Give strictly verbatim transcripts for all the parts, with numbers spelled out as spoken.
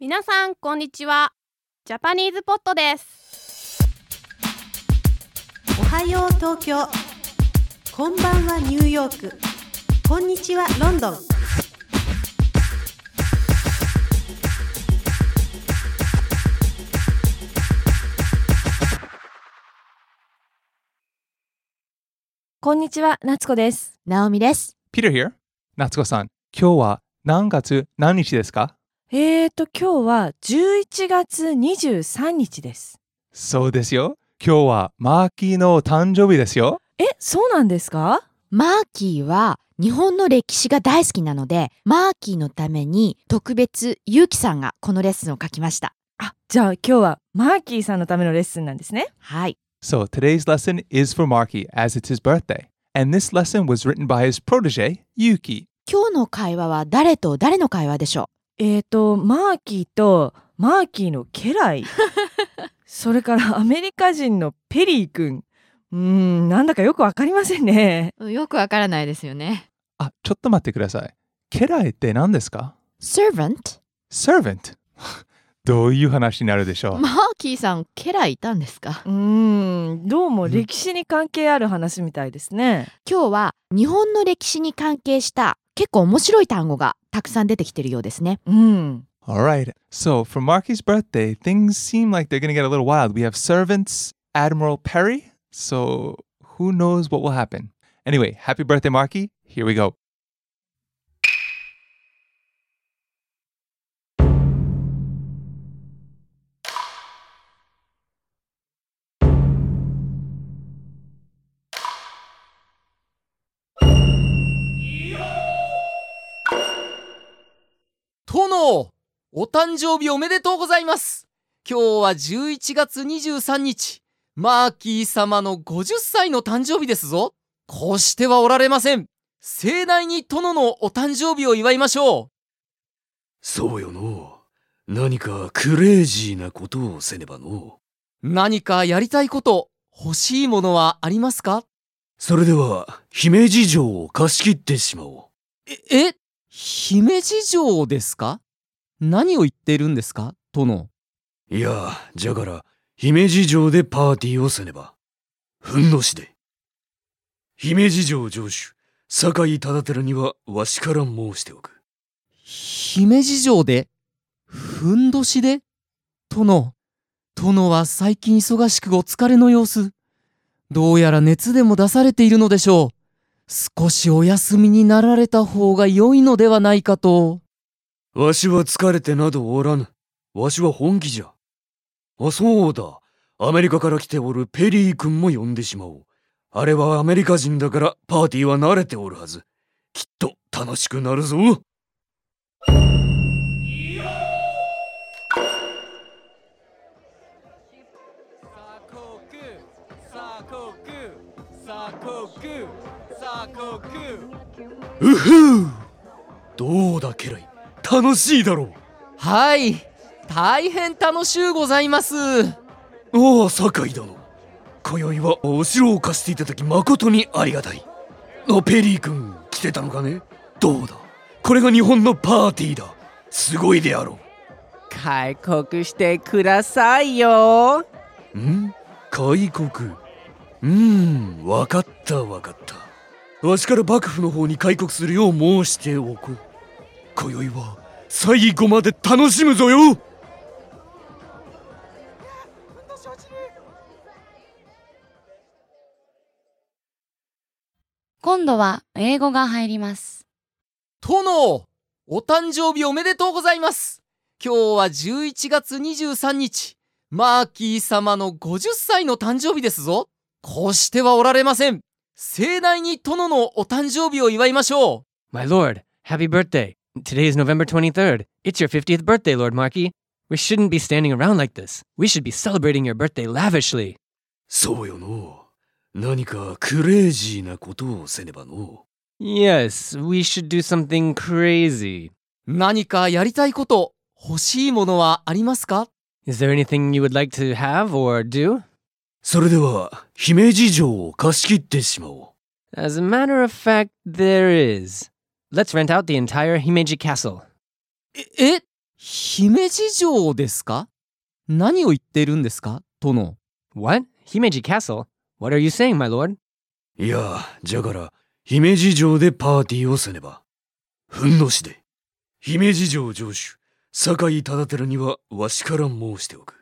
皆さんこんにちは。ジャパニーズポットです。 おはよう東京、こんばんはニューヨーク、こんにちはロンドン。 こんにちは、夏子です。 ナオミです。 Peter here. 夏子さん、今日は何月何日ですか？ えーと、今日はじゅういちがつにじゅうさんにちです。 そうですよ。今日はマーキーの誕生日ですよ。 え、そうなんですか？ マーキーは日本の歴史が大好きなので、マーキーのために特別ゆうきさんがこのレッスンを書きました。 あ、じゃあ今日はマーキーさんのためのレッスンなんですね。 はい。 So today's lesson is for Marky as it's his birthday. And this lesson was written by his protege, Yuki. 今日の会話は誰と誰の会話でしょえーと、マーキーとマーキーの家来それからアメリカ人のペリー君。うーん、なんだかよくわかりませんね。 う？よくわからないですよね。 あ、ちょっと待ってください。家来って何ですか？ Servant? Servant どういう話になるでしょう？ マーキーさん、家来いたんですか？ うーん、どうも歴史に関係ある話みたいですね。 今日は日本の歴史に関係した結構面白い単語がたくさん出てきてるようですね。 うん。 Alright, so for Marky's birthday, things seem like they're going to get a little wild. We have servants, Admiral Perry, so who knows what will happen. Anyway, happy birthday, Marky. Here we go. Tono! お誕生日おめでとうございます。今日はじゅういちがつにじゅうさんにち、マーキー様のごじゅっさいの誕生日ですぞ。こうしてはおられません。盛大に殿のお誕生日を祝いましょう。 そうよの。何かクレイジーなことをせねばの。 何かやりたいこと、欲しいものはありますか？ それでは、姫路城を貸し切ってしまおう。 え、え、姫路城ですか？何を言っているんですか、殿。 いや、じゃから、姫路城でパーティーをせねば。ふんどしで。姫路城城主、酒井忠輝にはわしから申しておく。 姫路城でふんどしで？殿、殿は最近忙しくお疲れの様子。どうやら熱でも出されているのでしょう。少しお休みになられた方が良いのではないかと。 わしは疲れてなどおらぬ。わしは本気じゃ。あ、そうだ。アメリカから来ておるペリー君も呼んでしまおう。あれはアメリカ人だからパーティーは慣れておるはず。きっと楽しくなるぞ。うふう。どうだ家来、楽しいだろう。 はい、大変楽しゅうございます。 おお、酒井殿。今宵はお城を貸していただき誠にありがたい。あ、ペリー君来てたのかね。どうだ、これが日本のパーティーだ。すごいであろう。 開国してくださいよ。 ん？開国。うーん、わかったわかった。わしから幕府の方に開国するよう申しておこう。今宵は最後まで楽しむぞよ。 今度は英語が入ります。 殿、お誕生日おめでとうございます。今日はじゅういちがつにじゅうさんにち、マーキー様のごじゅっさいの誕生日ですぞ。こうしてはおられません。盛大に殿のお誕生日を祝いましょう。 My lord, happy birthday. Today is November twenty-third. It's your fiftieth birthday, Lord Marquis. We shouldn't be standing around like this. We should be celebrating your birthday lavishly. そうよの。何かクレイジーなことをせねばの。 Yes, we should do something crazy. 何かやりたいこと、欲しいものはありますか？ Is there anything you would like to have or do? それでは、姫路城を貸し切ってしまおう。 As a matter of fact, there is. Let's rent out the entire Himeji Castle. え、え姫路城ですか？何を言ってるんですか、殿。 What? Himeji Castle? What are you saying, my lord? いや、じゃから、姫路城でパーティーをせねば。ふんどしで、姫路城城主、酒井忠輝にはわしから申しておく。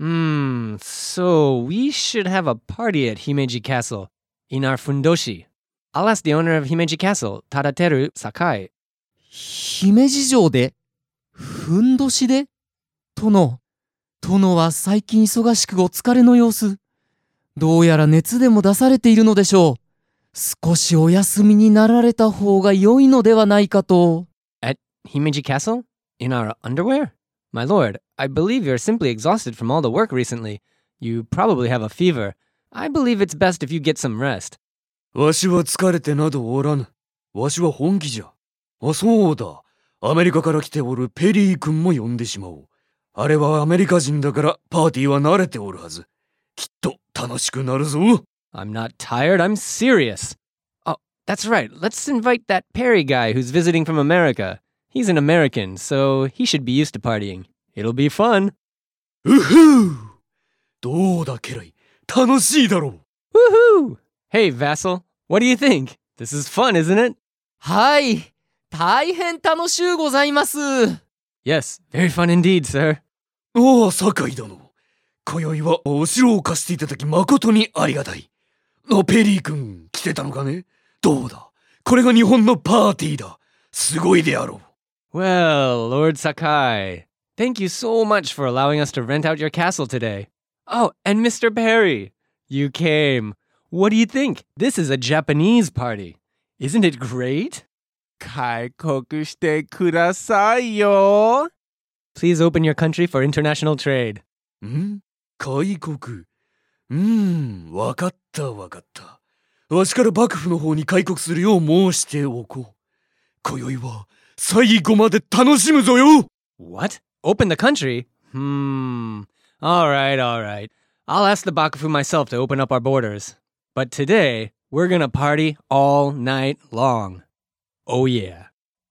Hmm, so we should have a party at Himeji Castle in our fundoshi. I'll ask the owner of Himeji Castle, Tadateru Sakai. 姫路城でふんどしで殿、殿は最近忙しくお疲れの様子。どうやら熱でも出されているのでしょう。少しお休みになられた方が良いのではないかと。 At Himeji Castle? In our underwear? My lord, I believe you're simply exhausted from all the work recently. You probably have a fever. I believe it's best if you get some rest. わしは疲れてなどおらぬ。わしは本気じゃ。あ、そうだ。アメリカから来ておるペリー君も呼んでしまおう。あれはアメリカ人だからパーティーは慣れておるはず。きっと楽しくなるぞ。 I'm not tired, I'm serious. Oh, that's right. Let's invite that Perry guy who's visiting from America. He's an American, so he should be used to partying. It'll be fun. うふう。どうだケライ。楽しいだろう。Woohoo! Hey, Vassal, what do you think? This is fun, isn't it? はい、大変楽しゅうございます。 Yes, very fun indeed, sir. おお、酒井殿。今宵はお城を貸していただき誠にありがたい。あ、ペリー君、来てたのかね？どうだ？これが日本のパーティーだ。すごいであろう。 Well, Lord Sakai, thank you so much for allowing us to rent out your castle today. Oh, and Mister Perry, you came. What do you think? This is a Japanese party. Isn't it great? 開国してくださいよ。 Please open your country for international trade. ん？開国？うーん、わかったわかった。わしから幕府の方に開国するよう申しておこう。今宵は最後まで楽しむぞよ。 What? Open the country? Hmm. All right, all right. I'll ask the Bakufu myself to open up our borders. But today, we're gonna party all night long. Oh yeah.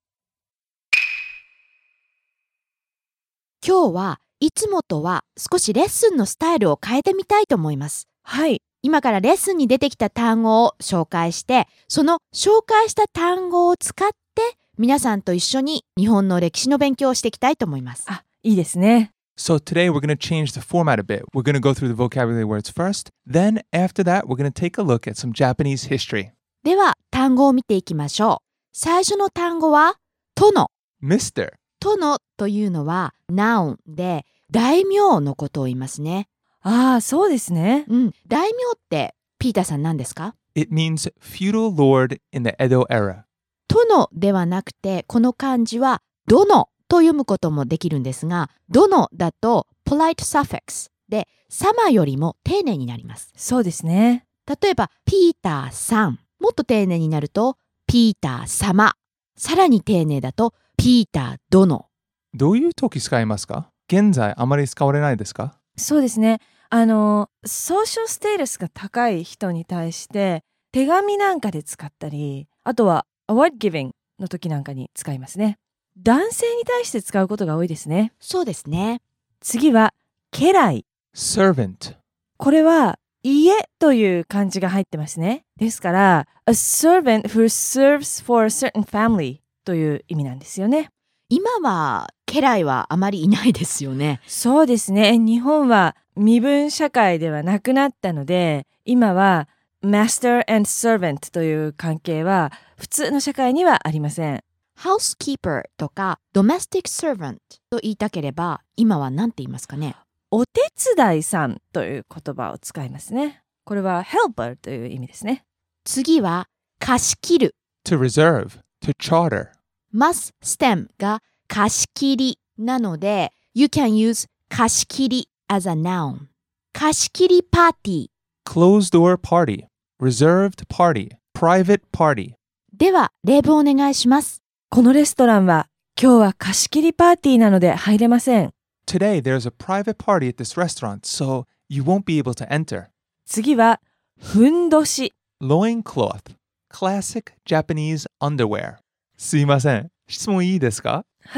今日はいつもとは少しレッスンのスタイルを変えてみたいと思います。 はい。 今からレッスンに出てきた単語を紹介して、その紹介した単語を使って皆さんと一緒に日本の歴史の勉強をしていきたいと思います。 あ、いいですね。 So today we're going to change the format a bit. We're going to go through the vocabulary words first. Then after that, we're going to take a look at some Japanese history. では単語を見ていきましょう。最初の単語は殿。 Mister 殿というのは noun で大名のことを言いますね。 ああ、そうですね。 うん。大名ってピーターさん何ですか？ It means feudal lord in the Edo era. 殿ではなくてこの漢字は殿と読むこともできるんですが、殿だと polite suffix で様よりも丁寧になります。 そうですね。 例えばピーターさん、もっと丁寧になるとピーター様、さらに丁寧だとピーター殿。 どういう時使いますか？現在あまり使われないですか？ そうですね。あのソーシャルステータスが高い人に対して手紙なんかで使ったり、あとは award giving の時なんかに使いますね。男性に対して使うことが多いですね。 そうですね。 次は家来。 servant。 これは家という漢字が入ってますね。ですから a servant who serves for a certain family という意味なんですよね。 今は家来はあまりいないですよね。 そうですね。日本は身分社会ではなくなったので、今は master and servant という関係は普通の社会にはありません。 housekeeper とか domestic servant と言いたければ今は何て言いますかね？ お手伝いさんという言葉を使いますね。これは helper という意味ですね。 次は貸し切る。 to reserve, to charter. must stem が貸し切りなので you can use 貸し切り as a noun。 貸し切りパーティー。 closed door party, reserved party, private party. では例文お願いします。 このレストランは今日は貸し切りパーティーなので入れません。 Today there's a private party at this restaurant, so you won't be able to enter. 次はふんどし。 Loincloth, classic Japanese underwear. すいません、質問いいですか？ はい。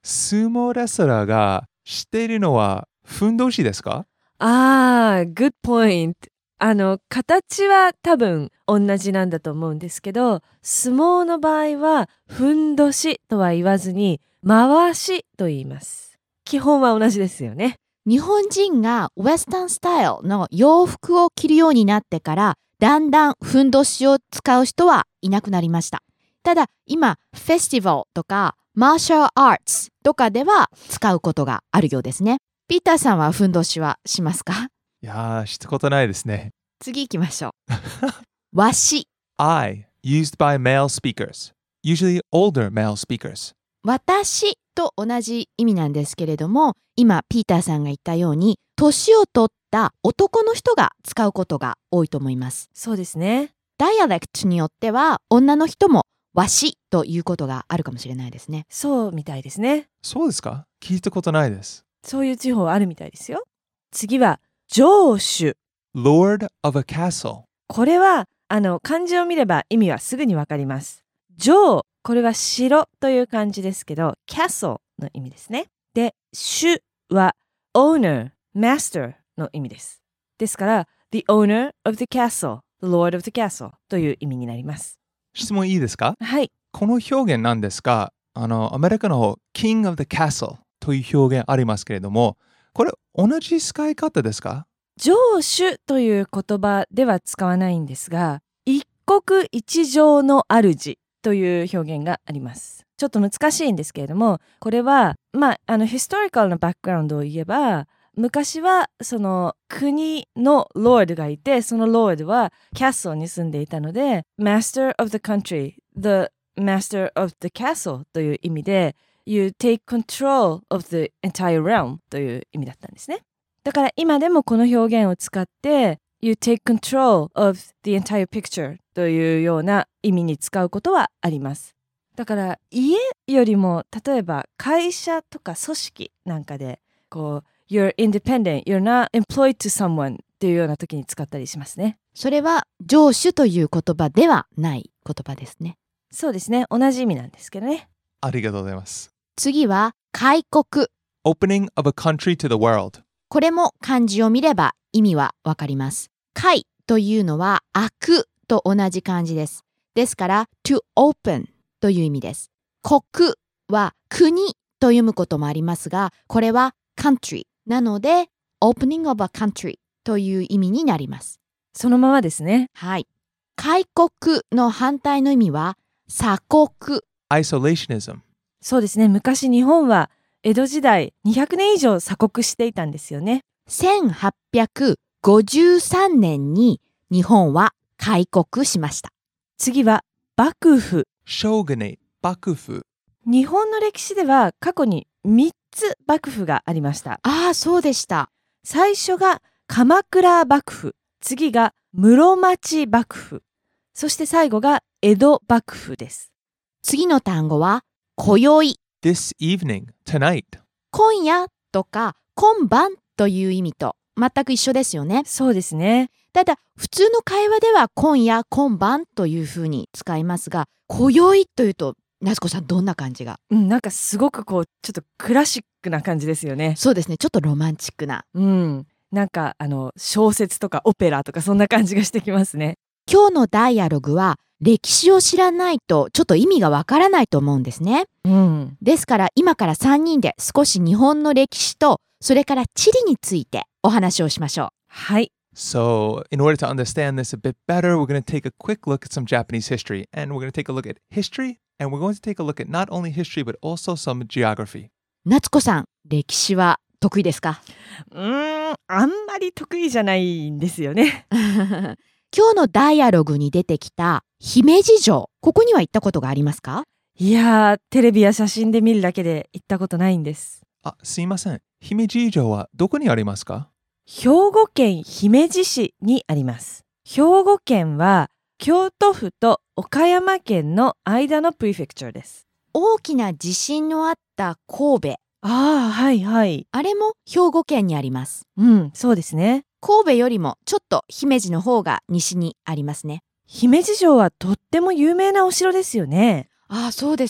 相撲レスラーがしているのはふんどしですか？ ああ、good point。あの、形は多分同じなんだと思うんですけど、相撲の場合は、ふんどしとは言わずに、回しと言います。基本は同じですよね。 日本人がウェスタンスタイルの洋服を着るようになってから、だんだんふんどしを使う人はいなくなりました。ただ、今、フェスティバルとか、マーシャルアーツとかでは使うことがあるようですね。ピーターさんはふんどしはしますか？ いやー、したことないですね。 次行きましょう。わし。 I, used by male speakers, usually older male speakers. 私と同じ意味なんですけれども、今ピーターさんが言ったように、年を取った男の人が使うことが多いと思います。 そうですね。 ダイアレクトによっては、女の人もわしということがあるかもしれないですね。 そうみたいですね。 そうですか？聞いたことないです。 そういう地方あるみたいですよ。次は、城主。 Lord of a castle. これは、あの、漢字を見れば意味はすぐにわかります。城、これは城という漢字ですけど、castle の意味ですね。で、主は owner, master の意味です。ですから、the owner of the castle, the lord of the castle という意味になります。 質問いいですか？ はい。 この表現なんですが、あの、アメリカの方、King of the Castle という表現ありますけれども、これ同じ使い方ですか？ 城主という言葉では使わないんですが、一国一城の主という表現があります。ちょっと難しいんですけれども、これは、まあ、あの、ヒストリカルなバックグラウンドを言えば、昔はその国のロードがいて、そのロードはキャッスルに住んでいたので、Master of the country, the Master of the castle という意味で、You take control of the entire realm という意味だったんですね。だから今でもこの表現を使って、You take control of the entire picture というような意味に使うことはあります。だから家よりも例えば会社とか組織なんかでこう You're independent, you're not employed to someone っていうような時に使ったりしますね。 それは城主という言葉ではない言葉ですね。 そうですね。同じ意味なんですけどね。 ありがとうございます。 次は開国。 Opening of a country to the world. これも漢字を見れば意味はわかります。開というのは開くと同じ漢字です。ですから to open という意味です。国は国と読むこともありますが、これは country なので opening of a country という意味になります。 そのままですね。 はい。開国の反対の意味は鎖国。 Isolationism. そうですね。昔日本は江戸時代にひゃくねん以上鎖国していたんですよね。 せんはっぴゃくごじゅうさんねんに日本は開国しました。 次は幕府。 Shogunate. 幕府。 日本の歴史では過去にみっつ幕府がありました。 ああ、そうでした。 最初が鎌倉幕府、次が室町幕府、そして最後が江戸幕府です。 次の単語は今宵。 This evening. Tonight. 今夜とか今晩という意味と全く一緒ですよね。 そうですね。 ただ普通の会話では今夜今晩というふうに使いますが、今宵というと夏子さんどんな感じが？ うん、なんかすごくこうちょっとクラシックな感じですよね。 そうですね。ちょっとロマンチックな。 うん。なんかあの小説とかオペラとかそんな感じがしてきますね。 今日のダイアログは歴史を知らないとちょっと意味がわからないと思うんですね。 うん。 ですから今からさんにんで少し日本の歴史とそれから地理についてお話をしましょう。 はい。 So, in order to understand this a bit better, we're going to take a quick look at some Japanese history. And we're going to take a look at history, and we're going to take a look at not only history, but also some geography. 夏子さん、歴史は得意ですか？ うーん、あんまり得意じゃないんですよね。 今日のダイアログに出てきた姫路城、ここには行ったことがありますか？ いやー、テレビや写真で見るだけで行ったことないんです。 あ、すいません。姫路城はどこにありますか？ 兵庫県姫路市にあります。兵庫県は京都府と岡山県の間のプリフェクチャーです。 大きな地震のあった神戸。 ああ、はいはい。 あれも兵庫県にあります。 うん、そうですね。 神戸よりもちょっと姫路の方が西にありますね。 姫路城はとっても有名なお城ですよね。 ああ、そうです。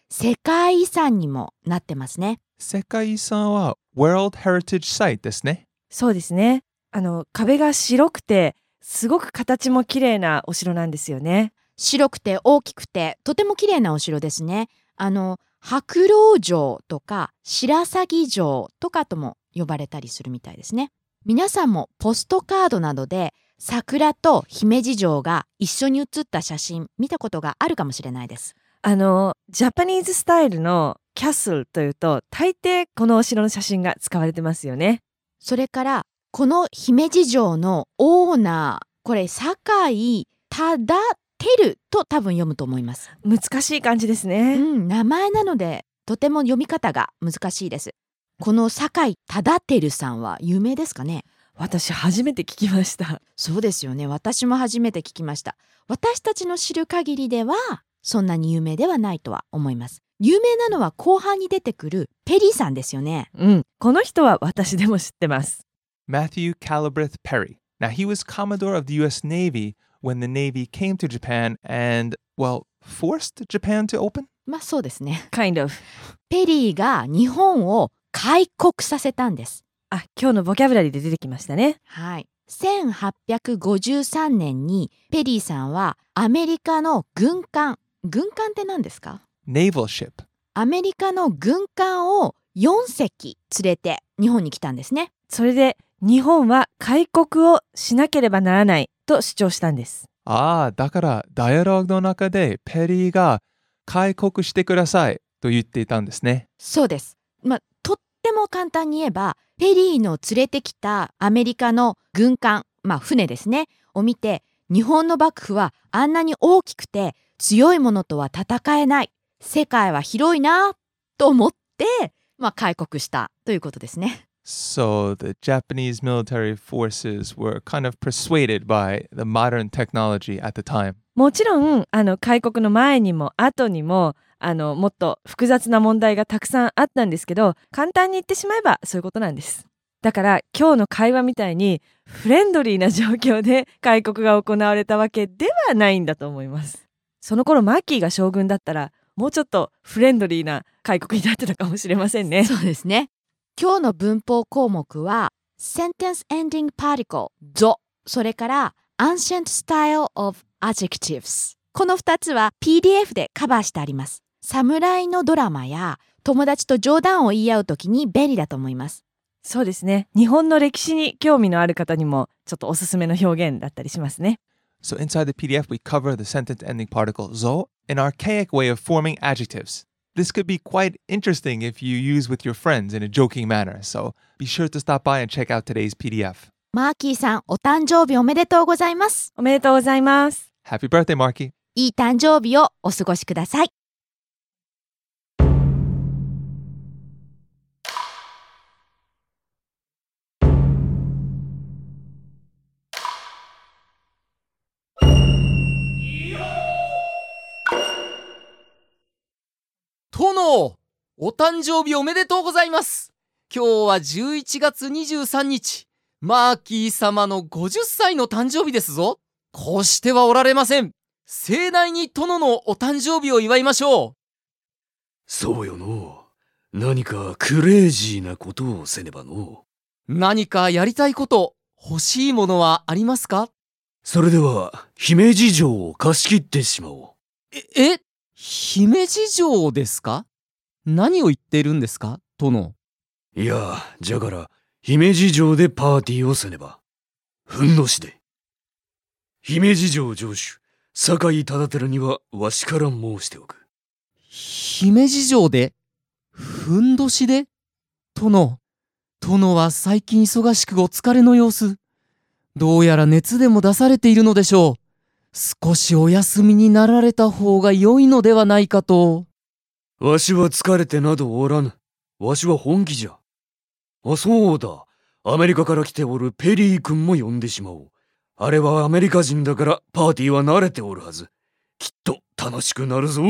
世界遺産にもなってますね。 世界遺産は World Heritage Site ですね。 そうですね。あの壁が白くてすごく形も綺麗なお城なんですよね。 白くて大きくてとても綺麗なお城ですね。あの白老城とか白鷺城とかとも呼ばれたりするみたいですね。皆さんもポストカードなどで桜と姫路城が一緒に写った写真見たことがあるかもしれないです。 あのジャパニーズスタイルのキャッスルというと大抵このお城の写真が使われてますよね。 それからこの姫路城のオーナー、これ酒井忠輝と多分読むと思います。 難しい感じですね。 うん、名前なのでとても読み方が難しいです。この酒井忠輝さんは有名ですかね？ 私初めて聞きました。 そうですよね。私も初めて聞きました。私たちの知る限りではそんなに有名ではないとは思います。有名なのは後半に出てくるペリーさんですよね。 うん、この人は私でも知ってます。 Matthew Calabrith Perry. Now, he was Commodore of the U S Navy when the Navy came to Japan and, well, forced Japan to open? まあそうですね。 Kind of. ペリーが日本を開国させたんです。 あ、今日のボキャブラリーで出てきましたね。 はい。せんはっぴゃくごじゅうさんねんにペリーさんはアメリカの軍艦、軍艦って何ですか？ Naval ship. アメリカの軍艦をよんせき連れて日本に来たんですね。 それで日本は開国をしなければならないと主張したんです。 ああ、だからダイアログの中でペリーが開国してくださいと言っていたんですね。 そうです。まあ、とっても簡単に言えば、ペリーの連れてきたアメリカの軍艦、まあ船ですね、を見て、日本の幕府はあんなに大きくて強いものとは戦えない。世界は広いなと思って、まあ、開国したということですね。 So the Japanese military forces were kind of persuaded by the modern technology at the time. もちろんあの開国の前にも後にもあのもっと複雑な問題がたくさんあったんですけど、簡単に言ってしまえばそういうことなんです。だから今日の会話みたいにフレンドリーな状況で開国が行われたわけではないんだと思います。その頃マッキーが将軍だったらもうちょっとフレンドリーな開国になってたかもしれませんね。 そうですね。今日の文法項目は Sentence Ending Particle ぞ、それから Ancient Style of Adjectives、 このふたつは ピーディーエフ でカバーしてあります。侍のドラマや友達と冗談を言い合うときに便利だと思います。 そうですね。日本の歴史に興味のある方にもちょっとおすすめの表現だったりしますね。 So inside the P D F, we cover the sentence ending particle zo, an archaic way of forming adjectives. This could be quite interesting if you use with your friends in a joking manner. So be sure to stop by and check out today's P D F. マーキーさん、お誕生日おめでとうございます。 おめでとうございます。 Happy birthday, Marky. いい誕生日をお過ごしください。 殿、お誕生日おめでとうございます。今日はじゅういちがつにじゅうさんにち、マーキー様のごじゅっさいの誕生日ですぞ。こうしてはおられません。盛大に殿のお誕生日を祝いましょう。 そうよの。何かクレイジーなことをせねばの。 何かやりたいこと、欲しいものはありますか？ それでは姫路城を貸し切ってしまおう。 え、え姫路城ですか？何を言っているんですか、殿。 いや、じゃから姫路城でパーティーをせねば。ふんどしで。姫路城城主酒井忠輝にはわしから申しておく。 姫路城でふんどしで？殿、殿は最近忙しくお疲れの様子。どうやら熱でも出されているのでしょう。少しお休みになられた方が良いのではないかと。 わしは疲れてなどおらぬ。わしは本気じゃ。あ、そうだ。アメリカから来ておるペリー君も呼んでしまおう。あれはアメリカ人だからパーティーは慣れておるはず。きっと楽しくなるぞ。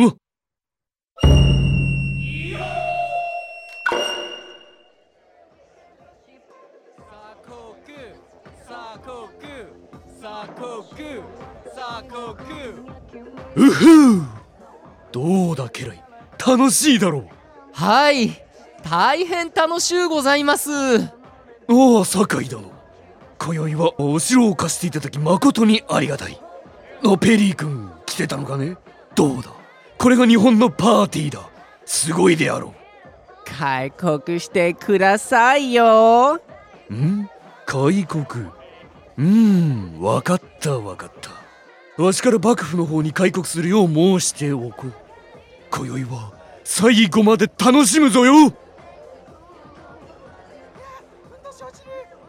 うふう。どうだ家来、 楽しいだろう。 はい、大変楽しゅうございます。 おお、酒井殿、今宵はお城を貸していただき誠にありがたい。あ、ペリー君来てたのかね。どうだ、これが日本のパーティーだ。すごいであろう。 開国してくださいよ。 ん？開国。うーん、わかったわかった。わしから幕府の方に開国するよう申しておこう。今宵は最後まで楽しむぞよ。